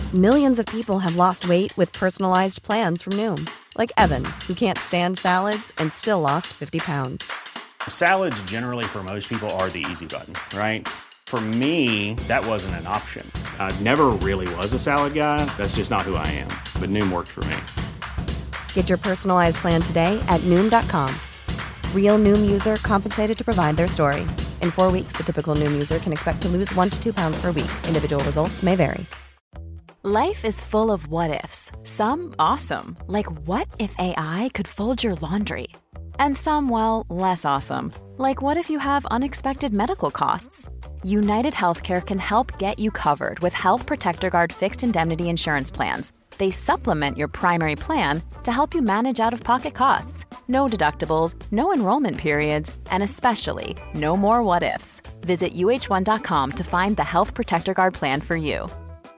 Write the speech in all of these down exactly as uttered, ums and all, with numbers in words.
Millions of people have lost weight with personalized plans from Noom. Like Evan, who can't stand salads and still lost fifty pounds. Salads generally for most people are the easy button, right? For me, that wasn't an option. I never really was a salad guy. That's just not who I am. But Noom worked for me. Get your personalized plan today at Noom dot com. Real Noom user compensated to provide their story. In four weeks, the typical Noom user can expect to lose one to two pounds per week. Individual results may vary. Life is full of what-ifs. Some awesome, like what if A I could fold your laundry? And some, well, less awesome, like what if you have unexpected medical costs? United Healthcare can help get you covered with Health Protector Guard fixed indemnity insurance plans. They supplement your primary plan to help you manage out-of-pocket costs. No deductibles, no enrollment periods, and especially no more what-ifs. Visit U H one dot com to find the Health Protector Guard plan for you.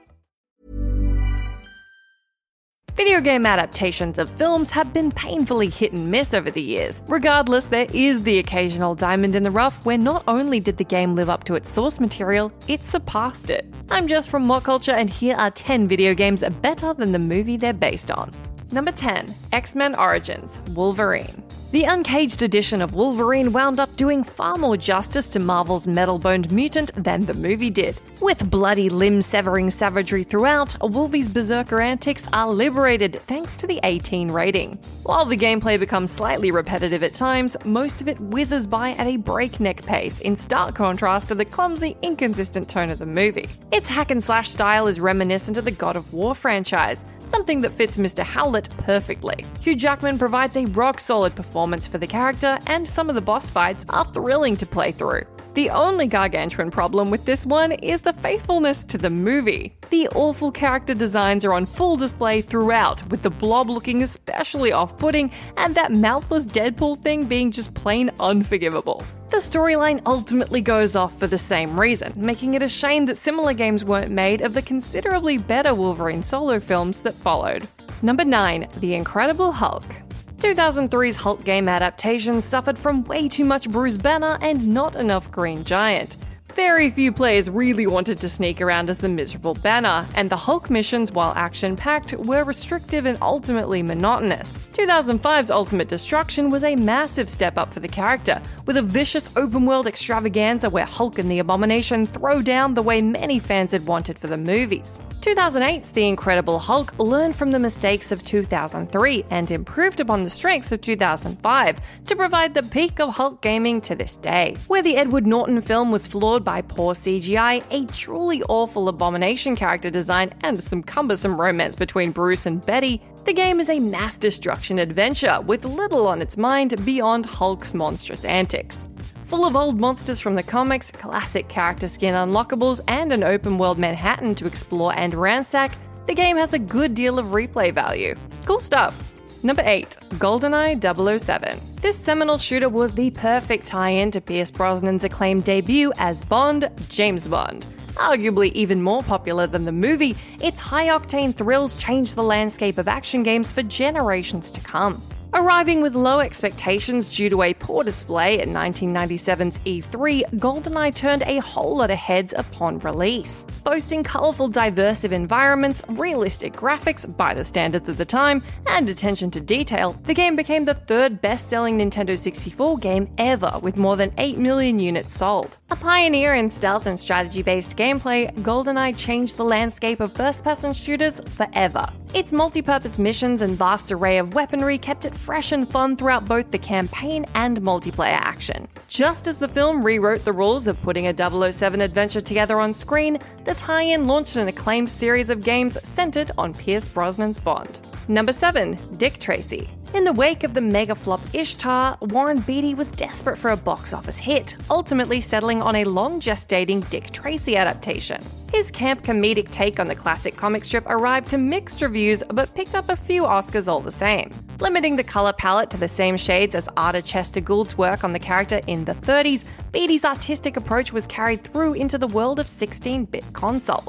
Video game adaptations of films have been painfully hit and miss over the years. Regardless, there is the occasional diamond in the rough where not only did the game live up to its source material, it surpassed it. I'm Jess from What Culture, and here are ten video games better than the movie they're based on. Number ten. X-Men Origins: Wolverine. The uncaged edition of Wolverine wound up doing far more justice to Marvel's metal-boned mutant than the movie did. With bloody limb-severing savagery throughout, Wolvie's berserker antics are liberated thanks to the eighteen rating. While the gameplay becomes slightly repetitive at times, most of it whizzes by at a breakneck pace, in stark contrast to the clumsy, inconsistent tone of the movie. Its hack-and-slash style is reminiscent of the God of War franchise, something that fits Mister Howlett perfectly. Hugh Jackman provides a rock-solid performance for the character, and some of the boss fights are thrilling to play through. The only gargantuan problem with this one is the faithfulness to the movie. The awful character designs are on full display throughout, with the blob looking especially off-putting and that mouthless Deadpool thing being just plain unforgivable. The storyline ultimately goes off for the same reason, making it a shame that similar games weren't made of the considerably better Wolverine solo films that followed. Number nine. The Incredible Hulk. two thousand three's Hulk game adaptation suffered from way too much Bruce Banner and not enough Green Giant. Very few players really wanted to sneak around as the miserable Banner, and the Hulk missions, while action-packed, were restrictive and ultimately monotonous. two thousand five's Ultimate Destruction was a massive step up for the character, with a vicious open-world extravaganza where Hulk and the Abomination throw down the way many fans had wanted for the movies. two thousand eight's The Incredible Hulk learned from the mistakes of two thousand three and improved upon the strengths of two thousand five to provide the peak of Hulk gaming to this day. Where the Edward Norton film was flawed by poor C G I, a truly awful Abomination character design, and some cumbersome romance between Bruce and Betty, the game is a mass destruction adventure with little on its mind beyond Hulk's monstrous antics. Full of old monsters from the comics, classic character skin unlockables, and an open-world Manhattan to explore and ransack, the game has a good deal of replay value. Cool stuff. Number eight. GoldenEye double oh seven. This seminal shooter was the perfect tie-in to Pierce Brosnan's acclaimed debut as Bond, James Bond. Arguably even more popular than the movie, its high-octane thrills changed the landscape of action games for generations to come. Arriving with low expectations due to a poor display at nineteen ninety-seven's E three, GoldenEye turned a whole lot of heads upon release. Boasting colourful, diversive environments, realistic graphics by the standards of the time, and attention to detail, the game became the third best-selling Nintendo sixty-four game ever, with more than eight million units sold. A pioneer in stealth and strategy-based gameplay, GoldenEye changed the landscape of first-person shooters forever. Its multi-purpose missions and vast array of weaponry kept it fresh and fun throughout both the campaign and multiplayer action. Just as the film rewrote the rules of putting a double oh seven adventure together on screen, the tie-in launched an acclaimed series of games centered on Pierce Brosnan's Bond. Number seven. Dick Tracy. In the wake of the mega flop Ishtar, Warren Beatty was desperate for a box office hit, ultimately settling on a long-gestating Dick Tracy adaptation. His camp comedic take on the classic comic strip arrived to mixed reviews but picked up a few Oscars all the same. Limiting the colour palette to the same shades as Arthur Chester Gould's work on the character in the thirties, Beatty's artistic approach was carried through into the world of sixteen-bit consoles.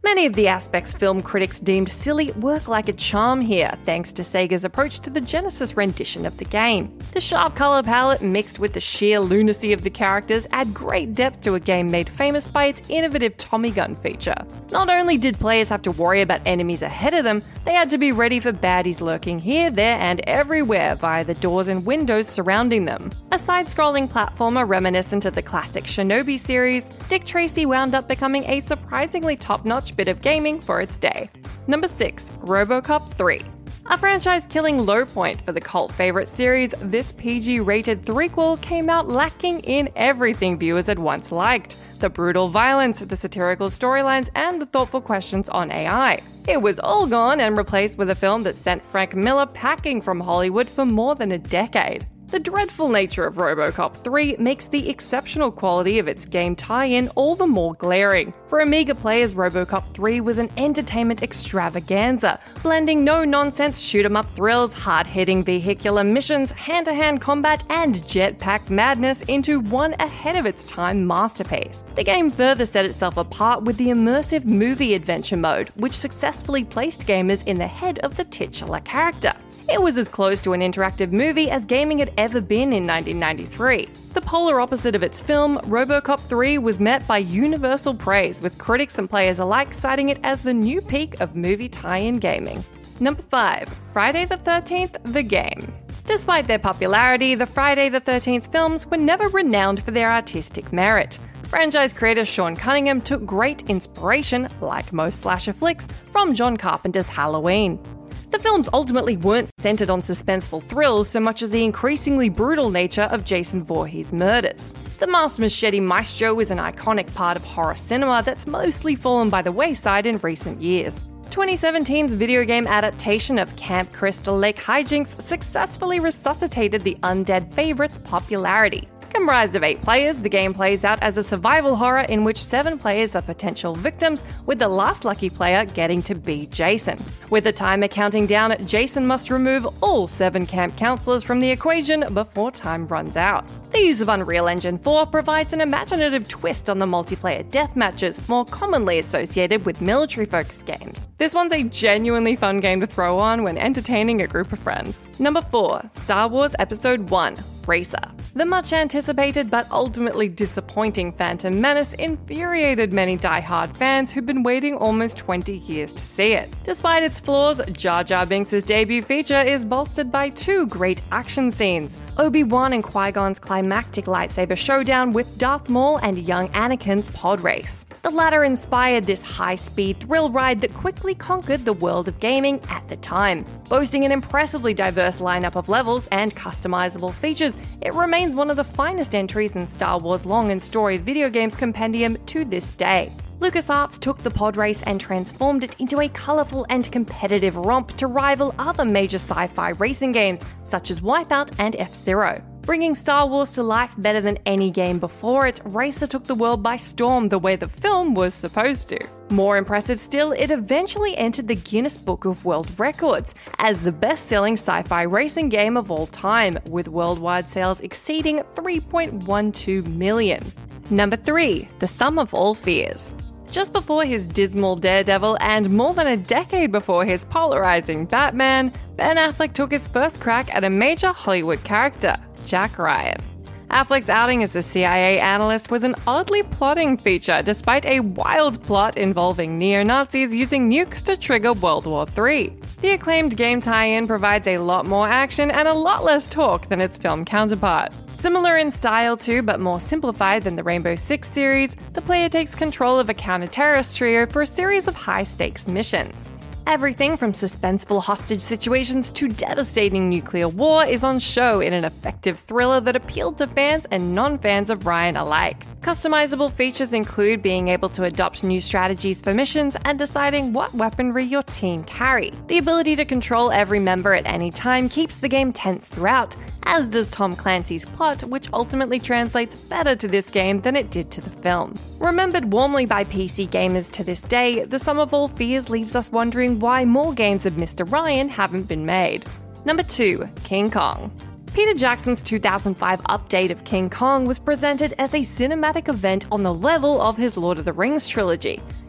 Many of the aspects film critics deemed silly work like a charm here, thanks to Sega's approach to the Genesis rendition of the game. The sharp colour palette mixed with the sheer lunacy of the characters add great depth to a game made famous by its innovative Tommy gun feature. Not only did players have to worry about enemies ahead of them, they had to be ready for baddies lurking here, there and everywhere via the doors and windows surrounding them. A side-scrolling platformer reminiscent of the classic Shinobi series, Dick Tracy wound up becoming a surprisingly top-notch bit of gaming for its day. Number six. RoboCop three. A franchise-killing low point for the cult favourite series, this P G-rated threequel came out lacking in everything viewers had once liked: the brutal violence, the satirical storylines, and the thoughtful questions on A I. It was all gone and replaced with a film that sent Frank Miller packing from Hollywood for more than a decade. The dreadful nature of RoboCop three makes the exceptional quality of its game tie-in all the more glaring. For Amiga players, RoboCop three was an entertainment extravaganza, blending no-nonsense shoot-'em-up thrills, hard-hitting vehicular missions, hand-to-hand combat, and jetpack madness into one ahead-of-its-time masterpiece. The game further set itself apart with the immersive movie adventure mode, which successfully placed gamers in the head of the titular character. It was as close to an interactive movie as gaming had ever been in nineteen ninety-three. The polar opposite of its film, RoboCop three was met by universal praise, with critics and players alike citing it as the new peak of movie tie-in gaming. Number five. Friday the thirteenth, the game. Despite their popularity, the Friday the thirteenth films were never renowned for their artistic merit. Franchise creator Sean Cunningham took great inspiration, like most slasher flicks, from John Carpenter's Halloween. The films ultimately weren't centered on suspenseful thrills so much as the increasingly brutal nature of Jason Voorhees' murders. The masked machete maestro is an iconic part of horror cinema that's mostly fallen by the wayside in recent years. twenty seventeen's video game adaptation of Camp Crystal Lake hijinks successfully resuscitated the undead favorite's popularity. Comprised of eight players, the game plays out as a survival horror in which seven players are potential victims, with the last lucky player getting to be Jason. With the timer counting down, Jason must remove all seven camp counselors from the equation before time runs out. The use of Unreal Engine four provides an imaginative twist on the multiplayer deathmatches more commonly associated with military-focused games. This one's a genuinely fun game to throw on when entertaining a group of friends. Number four. Star Wars Episode one. Racer. The much-anticipated but ultimately disappointing Phantom Menace infuriated many die-hard fans who'd been waiting almost twenty years to see it. Despite its flaws, Jar Jar Binks' debut feature is bolstered by two great action scenes: Obi-Wan and Qui-Gon's climactic lightsaber showdown with Darth Maul and young Anakin's pod race. The latter inspired this high-speed thrill ride that quickly conquered the world of gaming at the time. Boasting an impressively diverse lineup of levels and customizable features, it remains one of the finest entries in Star Wars' long and storied video games compendium to this day. LucasArts took the pod race and transformed it into a colourful and competitive romp to rival other major sci-fi racing games such as Wipeout and F-Zero. Bringing Star Wars to life better than any game before it, Racer took the world by storm the way the film was supposed to. More impressive still, it eventually entered the Guinness Book of World Records as the best-selling sci-fi racing game of all time, with worldwide sales exceeding three point one two million. Number three. The Sum of All Fears. Just before his dismal Daredevil and more than a decade before his polarizing Batman, Ben Affleck took his first crack at a major Hollywood character, Jack Ryan. Affleck's outing as the C I A analyst was an oddly plotting feature, despite a wild plot involving neo-Nazis using nukes to trigger World War Three. The acclaimed game tie-in provides a lot more action and a lot less talk than its film counterpart. Similar in style to, but more simplified than the Rainbow Six series, the player takes control of a counter-terrorist trio for a series of high-stakes missions. Everything from suspenseful hostage situations to devastating nuclear war is on show in an effective thriller that appealed to fans and non-fans of Ryan alike. Customizable features include being able to adopt new strategies for missions and deciding what weaponry your team carry. The ability to control every member at any time keeps the game tense throughout, as does Tom Clancy's plot, which ultimately translates better to this game than it did to the film. Remembered warmly by P C gamers to this day, The Sum of All Fears leaves us wondering why more games of Mister Ryan haven't been made. Number two. King Kong. Peter Jackson's two thousand five update of King Kong was presented as a cinematic event on the level of his Lord of the Rings trilogy.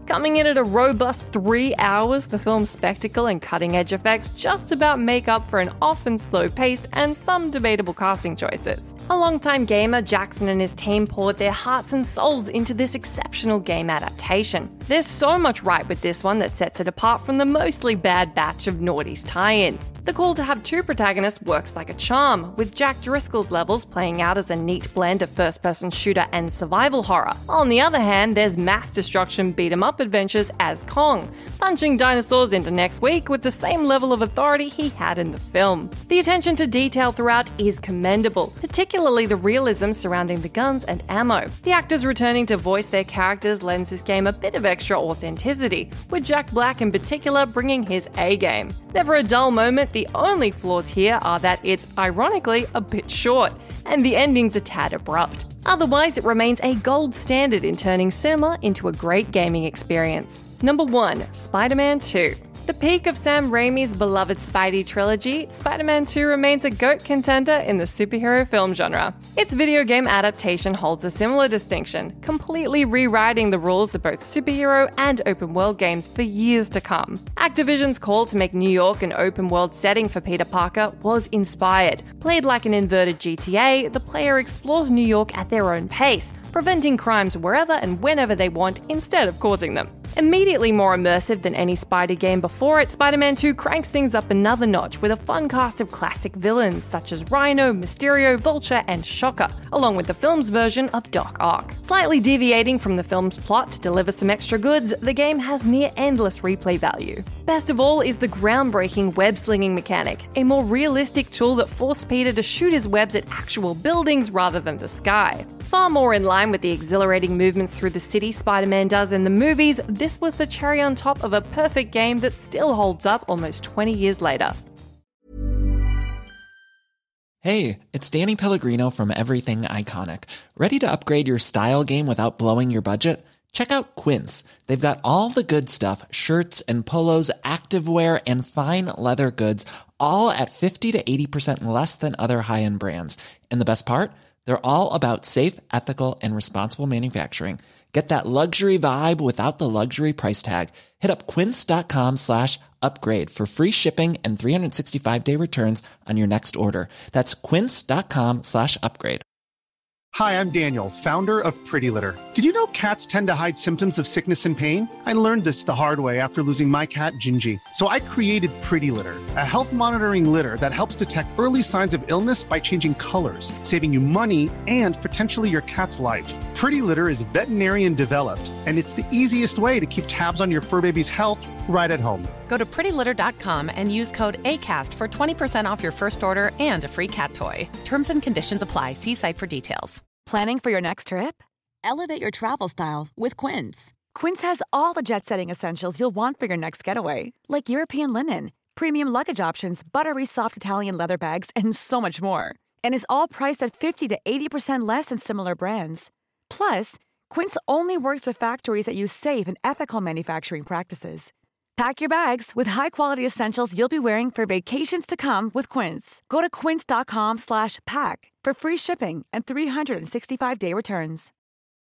Coming in at a robust three hours, the film's spectacle and cutting-edge effects just about make up for an often slow-paced and some debatable casting choices. A longtime gamer, Jackson and his team poured their hearts and souls into this exceptional game adaptation. There's so much right with this one that sets it apart from the mostly bad batch of Naughty's tie-ins. The call to have two protagonists works like a charm, with Jack Driscoll's levels playing out as a neat blend of first-person shooter and survival horror. On the other hand, there's mass destruction beat-em-up adventures as Kong, punching dinosaurs into next week with the same level of authority he had in the film. The attention to detail throughout is commendable, particularly the realism surrounding the guns and ammo. The actors returning to voice their characters lends this game a bit of extra authenticity, with Jack Black in particular bringing his A-game. Never a dull moment, the only flaws here are that it's, ironically, a bit short, and the ending's a tad abrupt. Otherwise, it remains a gold standard in turning cinema into a great gaming experience. Number one, Spider-Man two. The peak of Sam Raimi's beloved Spidey trilogy, Spider-Man two remains a GOAT contender in the superhero film genre. Its video game adaptation holds a similar distinction, completely rewriting the rules of both superhero and open-world games for years to come. Activision's call to make New York an open-world setting for Peter Parker was inspired. Played like an inverted G T A, the player explores New York at their own pace, preventing crimes wherever and whenever they want instead of causing them. Immediately more immersive than any Spidey game before it, Spider-Man two cranks things up another notch with a fun cast of classic villains such as Rhino, Mysterio, Vulture, and Shocker, along with the film's version of Doc Ock. Slightly deviating from the film's plot to deliver some extra goods, the game has near endless replay value. Best of all is the groundbreaking web-slinging mechanic, a more realistic tool that forced Peter to shoot his webs at actual buildings rather than the sky. Far more in line with the exhilarating movements through the city Spider-Man does in the movies, this was the cherry on top of a perfect game that still holds up almost twenty years later. Hey, it's Danny Pellegrino from Everything Iconic. Ready to upgrade your style game without blowing your budget? Check out Quince. They've got all the good stuff, shirts and polos, activewear, and fine leather goods, all at fifty to eighty percent less than other high-end brands. And the best part? They're all about safe, ethical, and responsible manufacturing. Get that luxury vibe without the luxury price tag. Hit up quince.com slash upgrade for free shipping and three sixty-five day returns on your next order. That's quince.com slash upgrade. Hi, I'm Daniel, founder of Pretty Litter. Did you know cats tend to hide symptoms of sickness and pain? I learned this the hard way after losing my cat, Gingy. So I created Pretty Litter, a health monitoring litter that helps detect early signs of illness by changing colors, saving you money and potentially your cat's life. Pretty Litter is veterinarian developed, and it's the easiest way to keep tabs on your fur baby's health right at home. Go to pretty litter dot com and use code ACAST for twenty percent off your first order and a free cat toy. Terms and conditions apply. See site for details. Planning for your next trip? Elevate your travel style with Quince. Quince has all the jet-setting essentials you'll want for your next getaway, like European linen, premium luggage options, buttery soft Italian leather bags, and so much more. And is all priced at fifty to eighty percent less than similar brands. Plus, Quince only works with factories that use safe and ethical manufacturing practices. Pack your bags with high-quality essentials you'll be wearing for vacations to come with Quince. Go to quince.com slash pack for free shipping and three sixty-five day returns.